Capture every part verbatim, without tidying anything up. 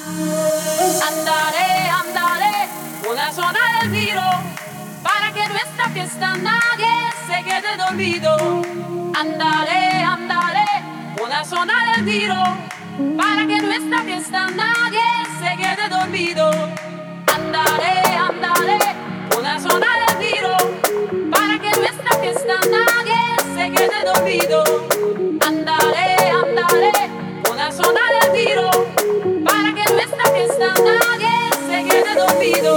Andaré, andaré por la zona del tiro para que nuestra fiesta nadie se quede dormido. Andaré, andaré por la zona del tiro para que nuestra fiesta nadie se quede dormido. Andaré, andaré por la zona del tiro para que nuestra fiesta nadie se quede dormido. Andaré, andaré por la zona del tiro para que nuestra fiesta nadie se quede dormido.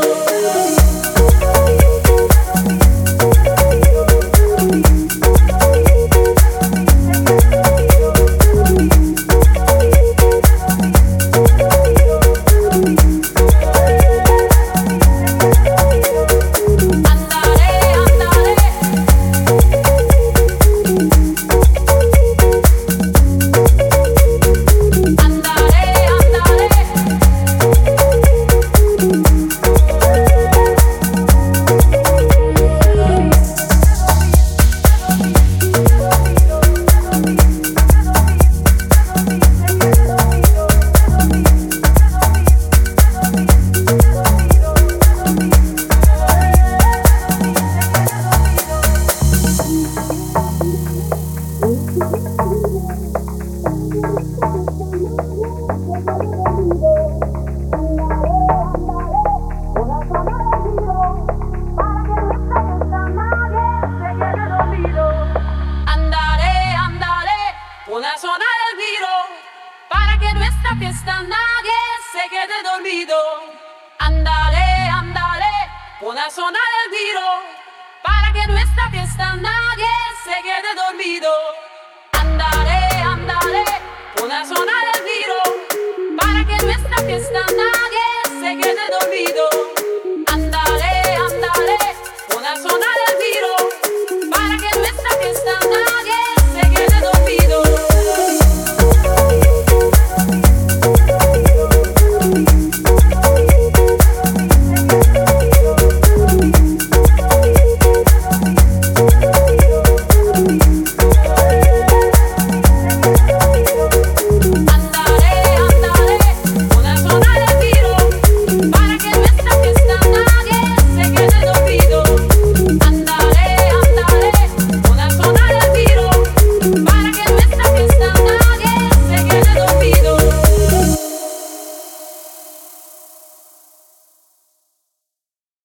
Por la zona del tiro para que nuestra fiesta nadie se quede dormido. Andaré, andaré por la zona del tiro para que nuestra fiesta nadie se quede dormido. Andaré, andaré por la zona del tiro para que nuestra fiesta nadie se quede dormido.